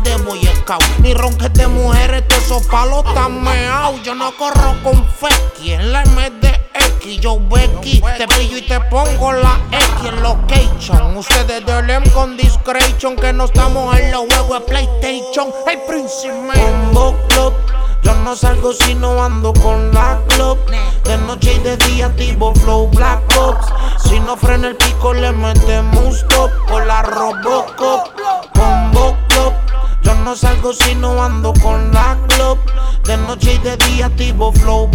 de Boy Scout. Ni ronques de mujeres, todos esos palos tan meados. Yo no corro con fe, ¿quién le mete? Yo Becky, te pillo y te pongo la X en location. Ustedes delen con discretion, que no estamos en los juegos de PlayStation. Hey, príncipe. Combo Club, yo no salgo si no ando con la club. De noche y de día activo flow Black Ops. Si no frena el pico le metemos un stop por la Robocop. Combo Club, yo no salgo si no ando con la club. De noche y de día activo flow